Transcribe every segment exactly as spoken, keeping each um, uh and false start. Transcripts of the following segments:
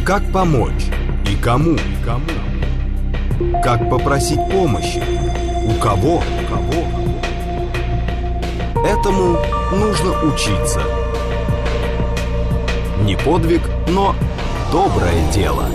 Как помочь и кому? И кому? Как попросить помощи? У кого? Кого? Этому нужно учиться. Не подвиг, но доброе дело.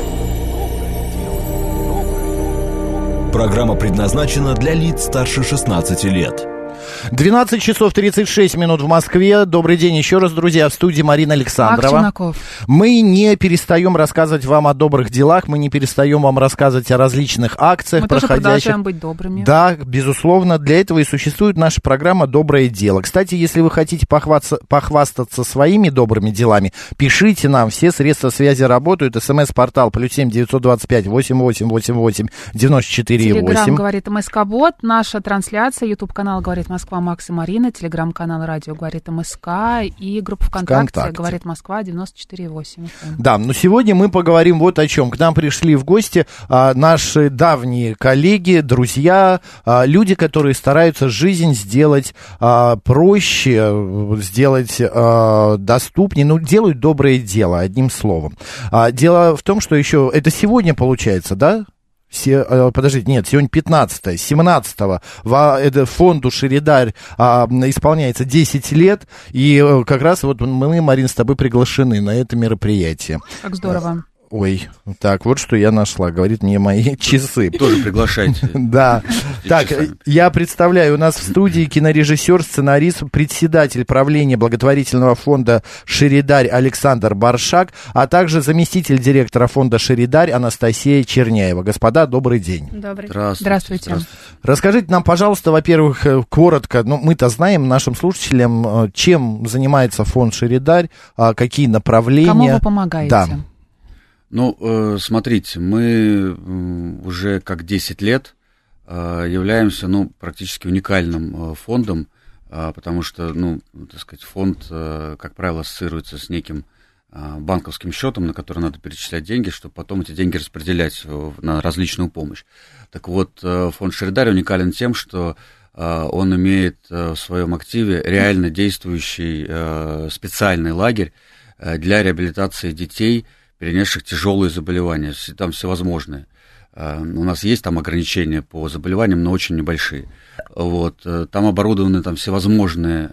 Программа предназначена для лиц старше шестнадцати лет. двенадцать часов тридцать шесть минут в Москве. Добрый день еще раз, друзья. В студии Марина Александрова. Мы не перестаем рассказывать вам о добрых делах. Мы не перестаем вам рассказывать о различных акциях. Мы проходящих. тоже продолжаем быть добрыми. Да, безусловно. Для этого и существует наша программа «Доброе дело». Кстати, если вы хотите похвастаться, похвастаться своими добрыми делами, пишите нам. Все средства связи работают. СМС-портал плюс семь девятьсот двадцать пять восемь восемь восемь восемь девяносто четыре восемь. Телеграм говорит МСК-бот. Наша трансляция. Ютуб-канал говорит Москва, Макс и Марина. Телеграм-канал радио говорит МСК. И группа ВКонтакте, ВКонтакте. говорит Москва девяносто четыре восемь. Да, но сегодня мы поговорим вот о чем. К нам пришли в гости а, наши давние коллеги, друзья, а, люди, которые стараются жизнь сделать а, проще, сделать а, доступнее, ну, делают доброе дело, одним словом. А, дело в том, что еще это сегодня получается, да? Се, подождите, нет, сегодня пятнадцатое, семнадцатого фонду «Шеридарь» а, исполняется десять лет, и как раз вот мы, Марин, с тобой приглашены на это мероприятие. Как здорово. Ой, так, вот что я нашла, говорит мне мои часы. Тоже приглашайте. Да. Так, я представляю, у нас в студии кинорежиссер, сценарист, председатель правления благотворительного фонда «Шеридарь» Александр Баршак, а также заместитель директора фонда «Шеридарь» Анастасия Черняева. Господа, добрый день. Добрый. Здравствуйте. Здравствуйте. Здравствуйте. Расскажите нам, пожалуйста, во-первых, коротко, ну, мы-то знаем, нашим слушателям, чем занимается фонд «Шеридарь», какие направления. Кому вы помогаете? Да. Ну, э, смотрите, мы уже как десять лет э, являемся, ну, практически уникальным э, фондом, э, потому что, ну, так сказать, фонд, э, как правило, ассоциируется с неким э, банковским счетом, на который надо перечислять деньги, чтобы потом эти деньги распределять на различную помощь. Так вот, э, фонд «Шеридарь» уникален тем, что э, он имеет э, в своем активе реально действующий э, специальный лагерь э, для реабилитации детей, перенесших тяжелые заболевания, там всевозможные. У нас есть там ограничения по заболеваниям, но очень небольшие. Вот. Там оборудованы там всевозможные,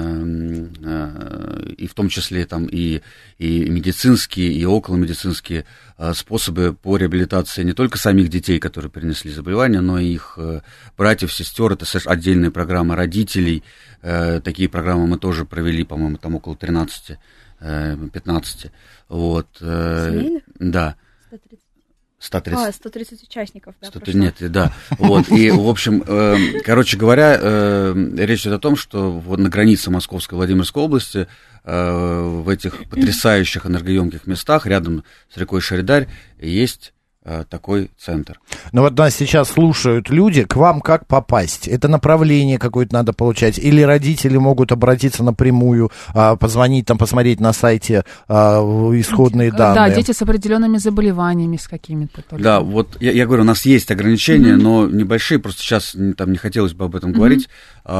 и в том числе там и, и медицинские, и околомедицинские способы по реабилитации не только самих детей, которые перенесли заболевания, но и их братьев, сестер. Это отдельные программы родителей. Такие программы мы тоже провели, по-моему, там около тринадцати-пятнадцати. Вот, Семейных? Да. сто тридцать. А, сто тридцать участников, да, сто тридцать, нет, да. Вот, и, в общем, э, короче говоря, э, речь идет о том, что вот на границе Московской и Владимирской области, э, в этих потрясающих энергоемких местах, рядом с рекой Шеридарь, есть такой центр. Ну вот нас сейчас слушают люди, к вам как попасть? Это направление какое-то надо получать? Или родители могут обратиться напрямую, позвонить, там, посмотреть на сайте исходные данные? Да, дети с определенными заболеваниями, с какими-то. Только. Да, вот я, я говорю, у нас есть ограничения, mm-hmm. но небольшие, просто сейчас там не хотелось бы об этом mm-hmm. говорить,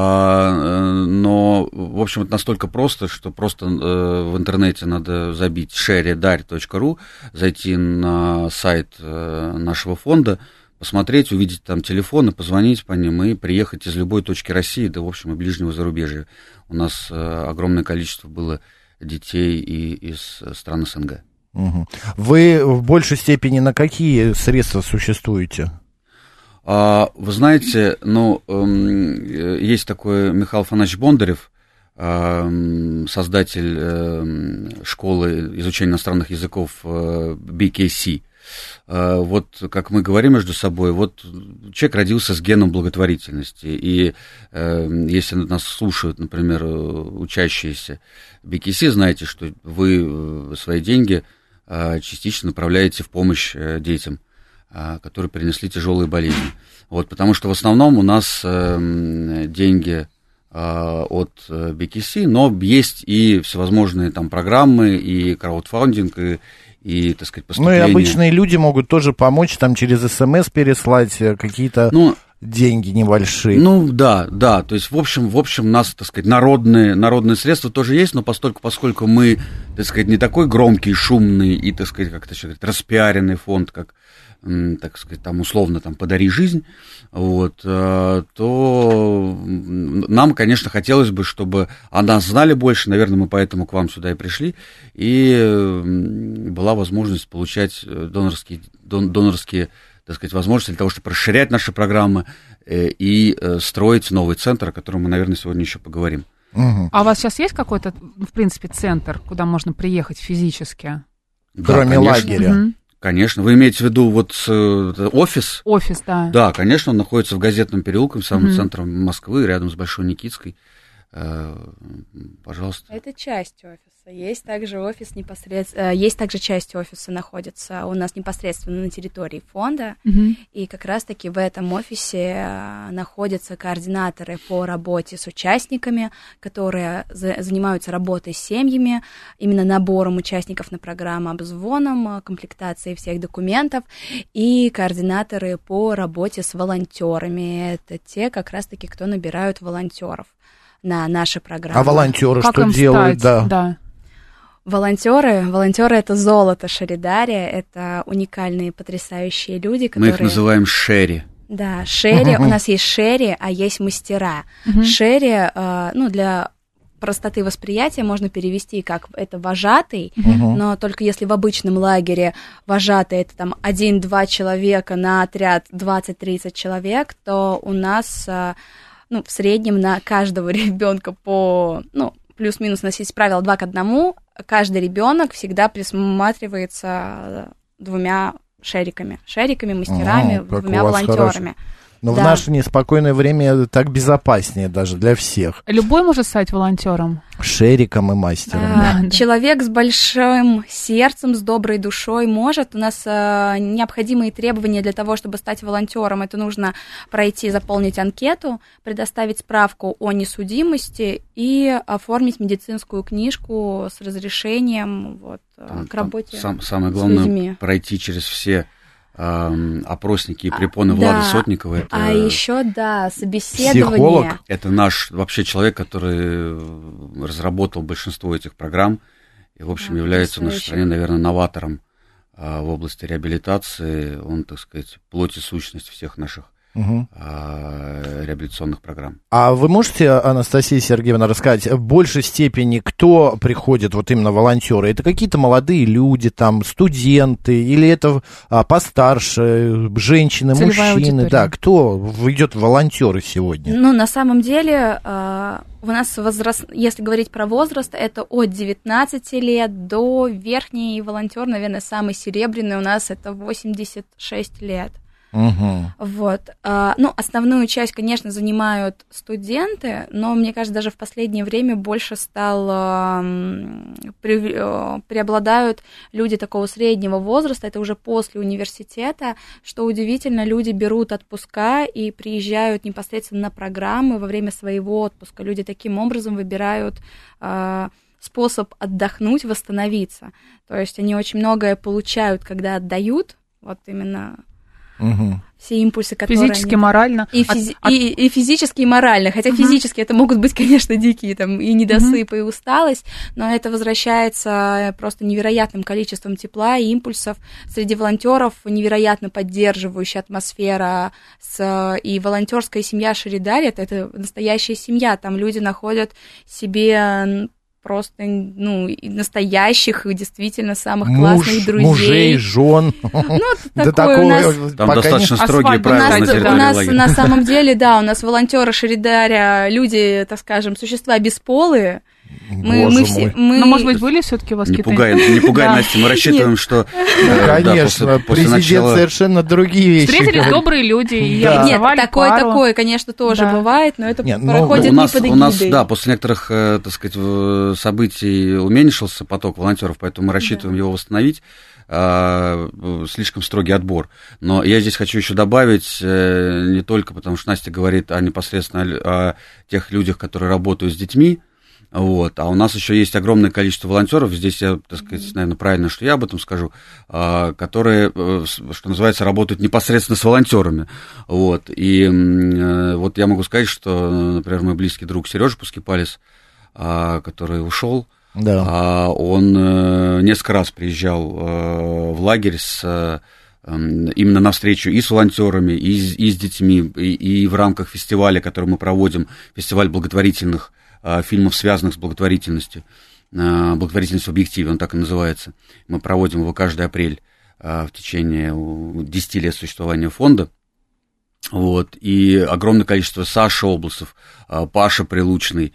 а, но, в общем, это настолько просто, что просто в интернете надо забить шеридарь точка ру, зайти на сайт нашего фонда, посмотреть, увидеть там телефоны, позвонить по ним и приехать из любой точки России, да, в общем, и ближнего зарубежья. У нас э, огромное количество было детей и из стран СНГ. Угу. Вы в большей степени на какие средства существуете? А, вы знаете, ну, э, есть такой Михаил Афанасьевич Бондарев, э, создатель э, школы изучения иностранных языков э, би кей си. Вот как мы говорим между собой, вот человек родился с геном благотворительности, и э, если нас слушают, например, учащиеся би кей си, знаете, что вы свои деньги э, частично направляете в помощь э, детям, э, которые перенесли тяжелые болезни. Вот, потому что в основном у нас э, деньги э, от би кей си, но есть и всевозможные там программы, и краудфандинг, и и, так сказать, поступления. Ну и обычные люди могут тоже помочь, там через СМС переслать какие-то... Ну, деньги небольшие. Ну, да, да, то есть, в общем, в общем, у нас, так сказать, народные, народные средства тоже есть, но поскольку, поскольку мы, так сказать, не такой громкий, шумный и, так сказать, как-то еще говорить, распиаренный фонд, как, так сказать, там, условно, там, «Подари жизнь», вот, то нам, конечно, хотелось бы, чтобы о нас знали больше, наверное, мы поэтому к вам сюда и пришли, и была возможность получать донорские, дон, донорские так сказать, возможности для того, чтобы расширять наши программы и строить новый центр, о котором мы, наверное, сегодня еще поговорим. Угу. А у вас сейчас есть какой-то, в принципе, центр, куда можно приехать физически? Кроме да, лагеря? Угу. Конечно. Вы имеете в виду вот офис? Офис, да. Да, конечно, он находится в Газетном переулке, в самом угу. центре Москвы, рядом с Большой Никитской. Пожалуйста. Это часть офиса. Есть также офис непосредственно, есть также часть офиса находится у нас непосредственно на территории фонда, mm-hmm. и как раз-таки в этом офисе находятся координаторы по работе с участниками, которые за- занимаются работой с семьями, именно набором участников на программу, обзвоном, комплектацией всех документов, и координаторы по работе с волонтерами. Это те, как раз-таки, кто набирают волонтеров на наши программы. А волонтеры как что им делают? Стать? Да. Да. Волонтеры, волонтеры это золото Шаридария, это уникальные, потрясающие люди, которые... Мы их называем шери. Да, шери, у нас есть шери, а есть мастера. Шери, ну, для простоты восприятия можно перевести как это вожатый, но только если в обычном лагере вожатый это там один-два человека на отряд двадцать-тридцать человек, то у нас, ну, в среднем на каждого ребенка по, ну, плюс-минус, у нас есть правило два к одному, каждый ребенок всегда присматривается двумя шериками, шериками, мастерами, О, двумя волонтерами. Но да. в наше неспокойное время так безопаснее даже для всех. Любой может стать волонтером? Шериком и мастером. А, да. Человек с большим сердцем, с доброй душой может. У нас а, необходимые требования для того, чтобы стать волонтером. Это нужно пройти, заполнить анкету, предоставить справку о несудимости и оформить медицинскую книжку с разрешением вот, там, к работе там, сам, самое с главное, людьми. Пройти через все опросники и препоны да. Влады Сотниковой. Это а еще, да, собеседование. Психолог. Это наш вообще человек, который разработал большинство этих программ и, в общем, а, является в нашей стране, наверное, новатором а, в области реабилитации. Он, так сказать, плоть и сущность всех наших угу. а, реабилитационных программ. А вы можете, Анастасия Сергеевна, рассказать в большей степени, кто приходит, вот именно волонтеры? Это какие-то молодые люди, там, студенты, или это а, постарше, женщины, целевая мужчины? Аудитория. Да, кто идет в волонтеры сегодня? Ну, на самом деле, у нас возраст, если говорить про возраст, это от девятнадцати лет до верхний волонтер, наверное, самый серебряный у нас это восемьдесят шесть лет. Угу. Вот. Ну, основную часть, конечно, занимают студенты, но, мне кажется, даже в последнее время больше стало преобладают люди такого среднего возраста, это уже после университета, что удивительно, люди берут отпуска и приезжают непосредственно на программы во время своего отпуска. Люди таким образом выбирают способ отдохнуть, восстановиться. То есть они очень многое получают, когда отдают, вот именно... Угу. Все импульсы, которые... Физически, они... морально. И, физи... от... и, и физически, и морально. Хотя uh-huh. физически это могут быть, конечно, дикие там, и недосып, uh-huh. и усталость, но это возвращается просто невероятным количеством тепла и импульсов. Среди волонтеров невероятно поддерживающая атмосфера. С... И волонтерская семья Шаридария, это, это настоящая семья. Там люди находят себе... просто, ну, настоящих, действительно, самых Муж, классных друзей. Мужей, жен. Ну, это такое у нас... Там достаточно строгие правила на территории лагеря. У нас, лагеря. на самом деле, да, у нас волонтеры Шаридария, люди, так скажем, существа бесполые. Мы, мы все, мы... Но, может быть, были все-таки у вас не какие-то... Пугай, не пугай, да. Настя, мы рассчитываем, что... Конечно, президент совершенно другие вещи. Встретились добрые люди и Нет, такое-такое, конечно, тоже бывает, но это проходит не под эгидой. У нас, да, после некоторых, так сказать, событий уменьшился поток волонтеров, поэтому мы рассчитываем его восстановить. Слишком строгий отбор. Но я здесь хочу еще добавить, не только потому, что Настя говорит о непосредственно о тех людях, которые работают с детьми, Вот. А у нас еще есть огромное количество волонтеров, здесь я, так сказать, наверное, правильно, что я об этом скажу, которые, что называется, работают непосредственно с волонтерами. Вот. И вот я могу сказать, что, например, мой близкий друг Сережа Пускипалис, который ушел, да. Он несколько раз приезжал в лагерь с... именно на встречу и с волонтерами, и с, и с детьми, и, и в рамках фестиваля, который мы проводим, фестиваль благотворительных а, фильмов, связанных с благотворительностью, а, благотворительность в объективе, он так и называется. Мы проводим его каждый апрель а, в течение десяти лет существования фонда. Вот, и огромное количество Саши Обласов, а, Паша Прилучный,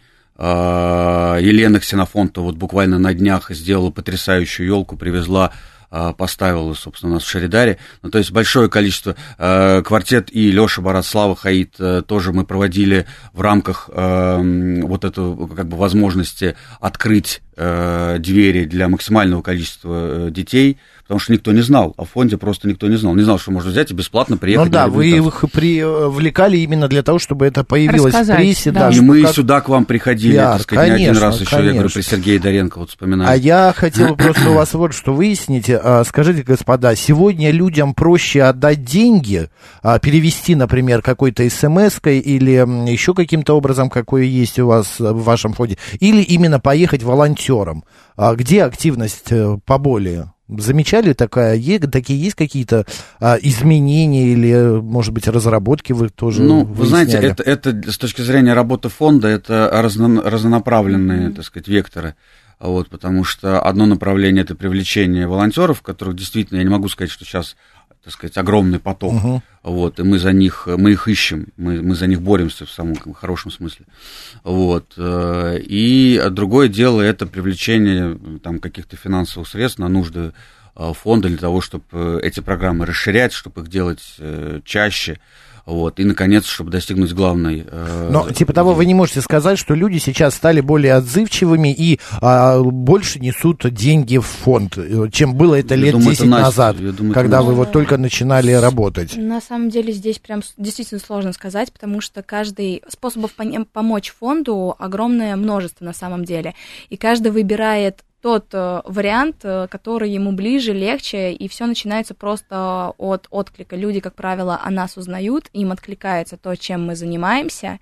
а, Елена Ксенофонтова вот буквально на днях сделала потрясающую елку, привезла, поставила, собственно, у нас в Шаридаре. Ну, то есть большое количество. Э, квартет и Лёша Барат, Слава Хаид э, тоже мы проводили в рамках э, вот этой как бы возможности открыть э, двери для максимального количества э, детей, потому что никто не знал о фонде, просто никто не знал. Не знал, что можно взять и бесплатно приехать. Ну да, вы их привлекали именно для того, чтобы это появилось рассказать, в прессе. Да. И да, мы как... сюда к вам приходили, Пиар, так сказать, конечно, не один раз еще, конечно. я говорю, при Сергее Доренко вот вспоминаю. А я хотел просто у вас вот что выяснить. Скажите, господа, сегодня людям проще отдать деньги, перевести, например, какой-то смс-кой или еще каким-то образом, какое есть у вас в вашем фонде, или именно поехать волонтером? Где активность поболее? Замечали такая, такие есть какие-то а, изменения или, может быть, разработки вы тоже Ну, выясняли? вы знаете, это, это с точки зрения работы фонда, это разно, разнонаправленные, так сказать, векторы. Вот, потому что одно направление – это привлечение волонтеров, которых действительно, я не могу сказать, что сейчас, так сказать, огромный поток, uh-huh. вот, и мы за них, мы их ищем, мы, мы за них боремся в самом хорошем смысле, вот, и другое дело – это привлечение там каких-то финансовых средств на нужды фонда для того, чтобы эти программы расширять, чтобы их делать чаще. Вот, и, наконец, чтобы достигнуть главной... Э, Но, типа того, вы не можете сказать, что люди сейчас стали более отзывчивыми и а, больше несут деньги в фонд, чем было это лет думаю, десять это назад, Настя, думаю, когда вы Настя. вот только начинали работать. На самом деле здесь прям действительно сложно сказать, потому что каждый способов помочь фонду огромное множество на самом деле, и каждый выбирает тот э, вариант, э, который ему ближе, легче, и все начинается просто от отклика. Люди, как правило, о нас узнают, им откликается то, чем мы занимаемся,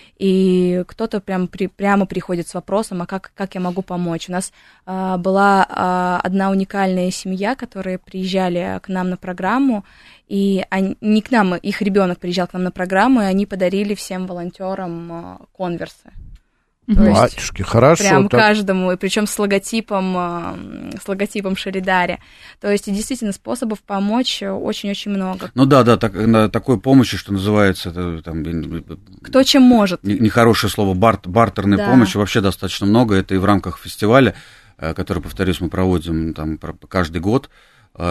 и кто-то прям при, прямо приходит с вопросом, а как, как я могу помочь? У нас э, была э, одна уникальная семья, которые приезжали к нам на программу, и они, не к нам, их ребенок приезжал к нам на программу, и они подарили всем волонтерам э, конверсы. Батюшки, хорошо. Прям так... каждому, и причем с логотипом, с логотипом Шаридари. То есть, действительно, способов помочь очень-очень много. Ну да, да, так, на такой помощи, что называется, это, там, кто чем может. Нехорошее слово, барт, бартерной да. помощи вообще достаточно много. Это и в рамках фестиваля, который, повторюсь, мы проводим там каждый год. Вот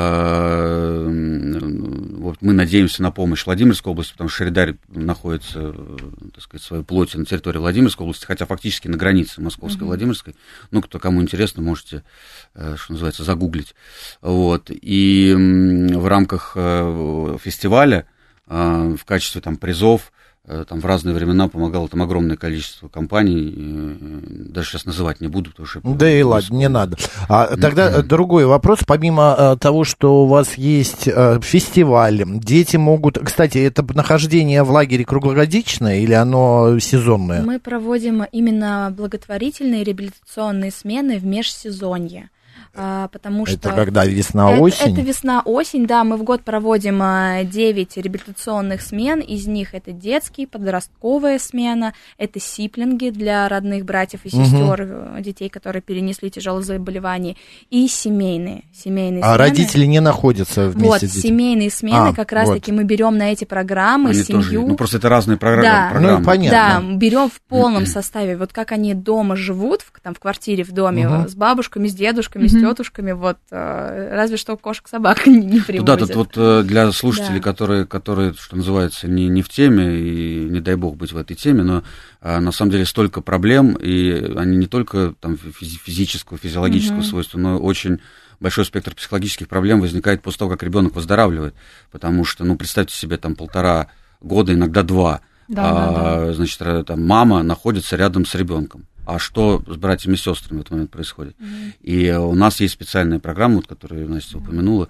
мы надеемся на помощь Владимирской области, потому что Шаридарь находится, так сказать, в своей плоти на территории Владимирской области, хотя фактически на границе Московской и mm-hmm. Владимирской. Ну, кто кому интересно, можете, что называется, загуглить. Вот. И в рамках фестиваля в качестве там призов там в разные времена помогало там огромное количество компаний, даже сейчас называть не буду, потому что... Да и ладно, не надо. А, тогда mm-hmm. другой вопрос, помимо а, того, что у вас есть а, фестиваль, дети могут... Кстати, это нахождение в лагере круглогодичное или оно сезонное? Мы проводим именно благотворительные реабилитационные смены в межсезонье. А, потому что это когда весна-осень? Это, это весна-осень, да, мы в год проводим девять реабилитационных смен, из них это детские, подростковая смена, это сиплинги для родных братьев и сестер, угу. детей, которые перенесли тяжелые заболевания, и семейные, семейные а смены. родители не находятся вместе вот, с детьми? семейные смены, а, как раз-таки вот. Мы берем на эти программы они семью. Тоже, ну, просто это разные программы. Да, программы. Ну, понятно. Да, берем в полном составе, вот как они дома живут, в, там, в квартире, в доме, угу. с бабушками, с дедушками, с тетушками, вот, разве что кошек-собак не, не привозят. Да, тут вот для слушателей, да. которые, которые, что называется, не, не в теме, и не дай бог быть в этой теме, но на самом деле столько проблем, и они не только там физического, физиологического угу. свойства, но очень большой спектр психологических проблем возникает после того, как ребенок выздоравливает, потому что, ну, представьте себе, там полтора года, иногда два, да, а, да, да. значит, там мама находится рядом с ребенком. а что с братьями и сестрами в этот момент происходит. Mm-hmm. И у нас есть специальная программа, вот, которую Настя mm-hmm. упомянула,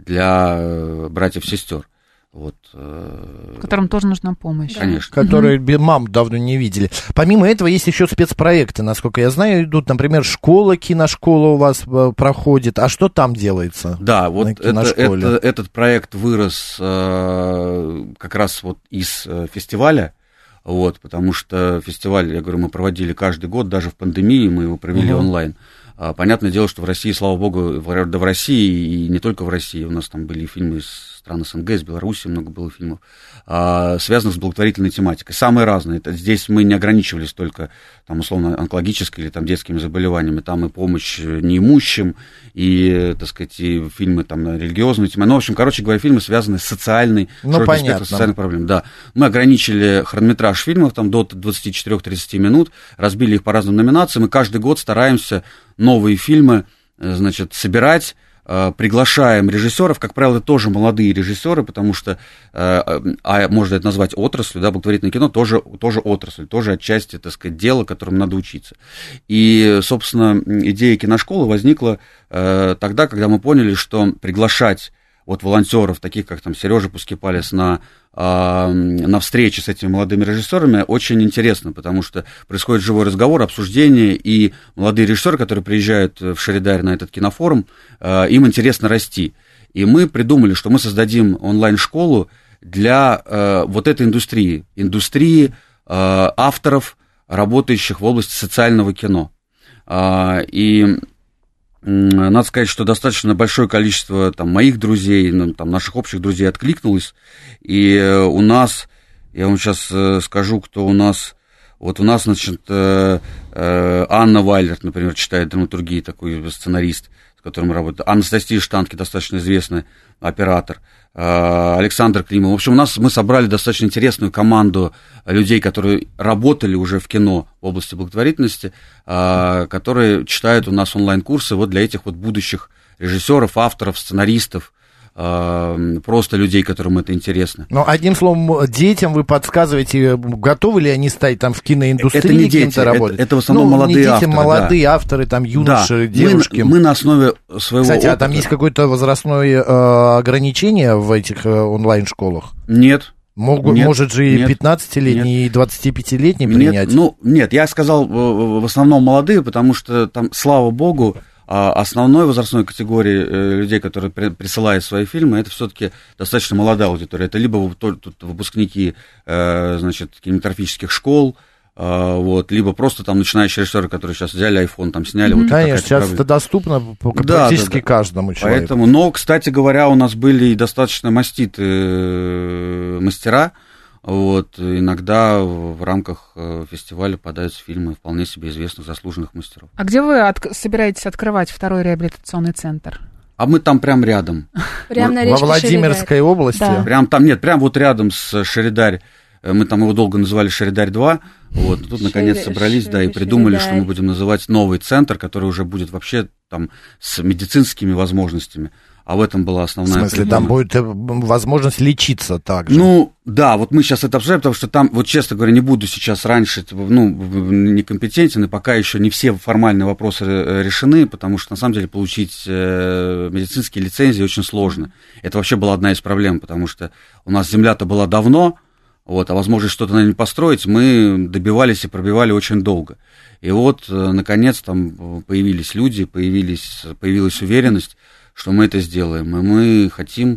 для братьев и сестер. Вот, э... которым тоже нужна помощь. Конечно. Которые mm-hmm. мам давно не видели. Помимо этого есть еще спецпроекты, насколько я знаю, идут, например, школа, киношкола у вас проходит. А что там делается? Да, вот это, это, этот проект вырос э, как раз вот из э, фестиваля. Вот, потому что фестиваль, я говорю, мы проводили каждый год, даже в пандемии мы его провели uh-huh. онлайн. А, понятное дело, что в России, слава богу, да в России, и не только в России, у нас там были фильмы из стран СНГ, из Беларуси много было фильмов, а, связанных с благотворительной тематикой. Самые разные. Это, здесь мы не ограничивались только, там, условно, онкологическими или там, детскими заболеваниями. Там и помощь неимущим, и, так сказать, и фильмы там, на религиозную тему. Ну, в общем, короче говоря, фильмы, связанные с социальной, ну, понятно. социальной проблемой. Да. Мы ограничили хронометраж фильмов там, до двадцать четыре-тридцать минут, разбили их по разным номинациям, и каждый год стараемся новые фильмы, значит, собирать, приглашаем режиссеров, как правило, тоже молодые режиссеры, потому что, а можно это назвать отраслью, да, благотворительное кино тоже, тоже отрасль, тоже отчасти, так сказать, дело, которому надо учиться. И, собственно, идея киношколы возникла тогда, когда мы поняли, что приглашать вот волонтеров, таких как там Сережа Пускипалис, на, э, на встречи с этими молодыми режиссерами очень интересно, потому что происходит живой разговор, обсуждение, и молодые режиссеры, которые приезжают в Шеридарь на этот кинофорум, э, им интересно расти. И мы придумали, что мы создадим онлайн-школу для э, вот этой индустрии, индустрии э, авторов, работающих в области социального кино. Э, и надо сказать, что достаточно большое количество там, моих друзей, ну, там, наших общих друзей откликнулось, и у нас, я вам сейчас скажу, кто у нас, вот у нас, значит, Анна Вайлерт, например, читает драматургию, такой сценарист, с которым мы работаем, Анастасия Штанки, достаточно известный оператор, Александр Климов. В общем, у нас мы собрали достаточно интересную команду людей, которые работали уже в кино в области благотворительности, которые читают у нас онлайн-курсы вот для этих вот будущих режиссеров, авторов, сценаристов, просто людей, которым это интересно. Но одним словом, детям вы подсказываете, готовы ли они стать там в киноиндустрии, это не дети, работать? Это, это в основном ну, молодые не дети, авторы. Молодые да. авторы, там юноши, да. девушки. Мы, мы на основе своего Кстати, опыта... а там есть какое-то возрастное э, ограничение в этих э, онлайн-школах? Нет. Могут, нет, может же и пятнадцатилетний, и двадцатипятилетний принять? Нет, ну, нет, я сказал в основном молодые, потому что там, слава богу, основной возрастной категории людей, которые присылают свои фильмы, это все-таки достаточно молодая аудитория. Это либо выпускники, значит, кинематографических школ, вот, либо просто там начинающие режиссеры, которые сейчас взяли iPhone, там сняли. Mm-hmm. Вот конечно, сейчас правда. Это доступно практически да, да, да. каждому человеку. Поэтому, но, кстати говоря, у нас были и достаточно маститые мастера. Вот, иногда в рамках фестиваля подаются фильмы вполне себе известных заслуженных мастеров. А где вы от... собираетесь открывать второй реабилитационный центр? А мы там прям рядом. Прям на Во Владимирской Шеридарь. области? Да. Прям там, нет, прям вот рядом с Шеридарь. Мы там его долго называли Шеридарь-два. Вот, тут Шери... наконец собрались, Шери... да, и придумали, Шеридарь. Что мы будем называть новый центр, который уже будет вообще там с медицинскими возможностями. А в этом была основная... В смысле, проблема. Там будет возможность лечиться также? Ну, да, вот мы сейчас это обсуждаем, потому что там, вот честно говоря, не буду сейчас раньше, ну, некомпетентен, и пока еще не все формальные вопросы решены, потому что, на самом деле, получить медицинские лицензии очень сложно. Это вообще была одна из проблем, потому что у нас земля-то была давно, вот, а возможность что-то на ней построить мы добивались и пробивали очень долго. И вот, наконец, там появились люди, появились, появилась уверенность, что мы это сделаем. И мы хотим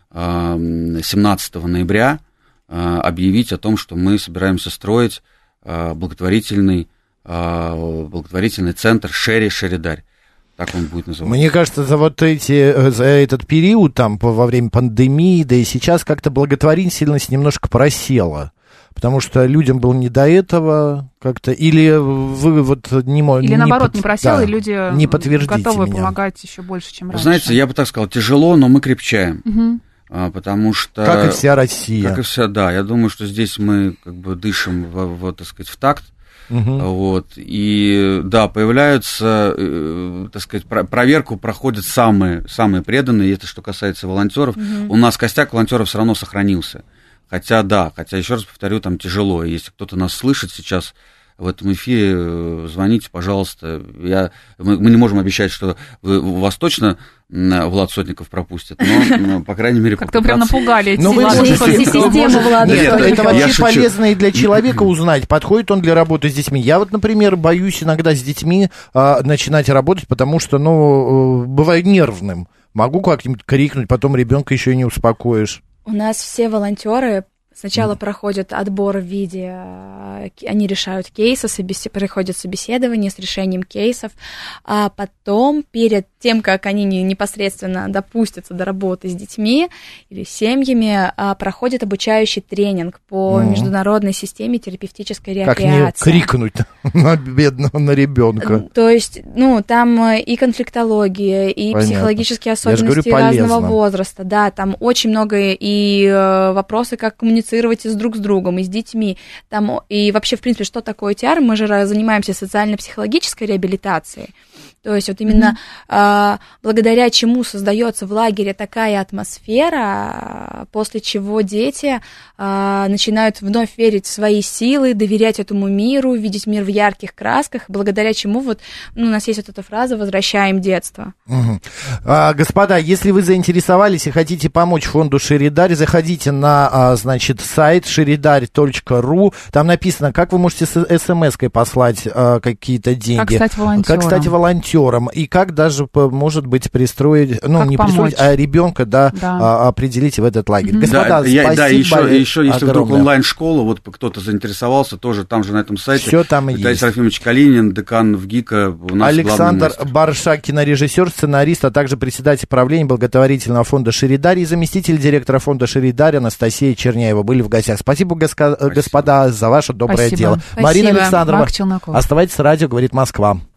семнадцатого ноября объявить о том, что мы собираемся строить благотворительный, благотворительный центр Шери Шеридарь. Так он будет называться. Мне кажется, за вот эти, за этот период, там, во время пандемии, да и сейчас как-то благотворительность немножко просела. Потому что людям было не до этого как-то, или вы вот не можете... Или наоборот, не, под... не просел, да, и люди не готовы меня. помогать еще больше, чем раньше. Знаете, я бы так сказал, тяжело, но мы крепчаем. Угу. А, потому что... Как и вся Россия. Как и вся, да. Я думаю, что здесь мы как бы дышим, в, в, так сказать, в такт. Угу. Вот. И да, появляются, э, так сказать, про- проверку проходят самые, самые преданные, и это что касается волонтеров. Угу. У нас костяк волонтеров все равно сохранился. Хотя, да, хотя, еще раз повторю, там тяжело. И если кто-то нас слышит сейчас, в этом эфире, звоните, пожалуйста. Я, мы, мы не можем обещать, что вы, вас точно Влад Сотников пропустит, но, по крайней мере, как-то прям напугали эти систему Влада. Нет, это вообще полезно и для человека узнать, подходит он для работы с детьми. Я вот, например, боюсь иногда с детьми а, начинать работать, потому что, ну, бываю нервным. Могу как-нибудь крикнуть, потом ребенка еще и не успокоишь. У нас все волонтеры сначала mm. проходят отбор в виде, они решают кейсы, собес... проходят собеседование с решением кейсов, а потом перед тем, как они непосредственно допустятся до работы с детьми или с семьями, проходит обучающий тренинг по mm. международной системе терапевтической реабилитации. Как не крикнуть на бедного, на ребенка? То есть, ну, там и конфликтология, и Понятно. Психологические особенности говорю, разного возраста, да, там очень много и вопросы, как коммуницировать и с друг с другом, и с детьми. Там, и вообще, в принципе, что такое ти ар? Мы же занимаемся социально-психологической реабилитацией. То есть вот именно mm-hmm. э, благодаря чему создается в лагере такая атмосфера, после чего дети э, начинают вновь верить в свои силы, доверять этому миру, видеть мир в ярких красках, благодаря чему вот, ну, у нас есть вот эта фраза «возвращаем детство». Mm-hmm. А, господа, если вы заинтересовались и хотите помочь фонду «Шеридарь», заходите на, а, значит, сайт шеридарь точка ру, там написано, как вы можете с эс-эм-эской послать а, какие-то деньги. Как стать волонтером. Как стать волонтером. И как даже, может быть, пристроить, ну, как не помочь. Пристроить, а ребенка, да, да. А, определить в этот лагерь. Mm-hmm. Господа, да, спасибо. Да, еще, еще если огромное. Вдруг онлайн-школа, вот кто-то заинтересовался, тоже там же на этом сайте. Все там есть. Виталий Серафимович Калинин, декан ВГИКа. У нас Александр Баршак, кинорежиссер, сценарист, а также председатель правления благотворительного фонда «Шеридарь» и заместитель директора фонда «Шеридарь» Анастасия Черняева были в гостях. Спасибо, Спасибо. господа, за ваше доброе Спасибо. дело. Спасибо. Марина Александрова, оставайтесь с радио, говорит Москва.